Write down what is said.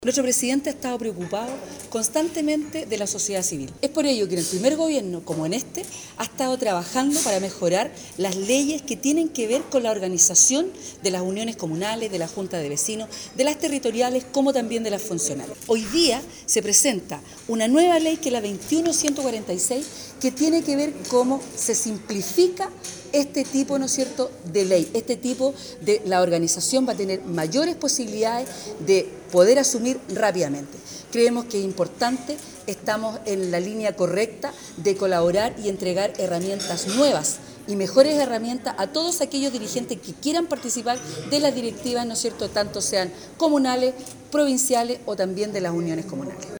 Nuestro presidente ha estado preocupado constantemente de la sociedad civil. Es por ello que en el primer gobierno, como en este, ha estado trabajando para mejorar las leyes que tienen que ver con la organización de las uniones comunales, de la junta de vecinos, de las territoriales, como también de las funcionales. Hoy día se presenta una nueva ley que es la 21.146, que tiene que ver cómo se simplifica este tipo, ¿no es cierto?, de ley. Este tipo de la organización va a tener mayores posibilidades de poder asumir rápidamente. Creemos que es importante, estamos en la línea correcta de colaborar y entregar herramientas nuevas y mejores herramientas a todos aquellos dirigentes que quieran participar de las directivas, ¿no es cierto?, tanto sean comunales, provinciales o también de las uniones comunales.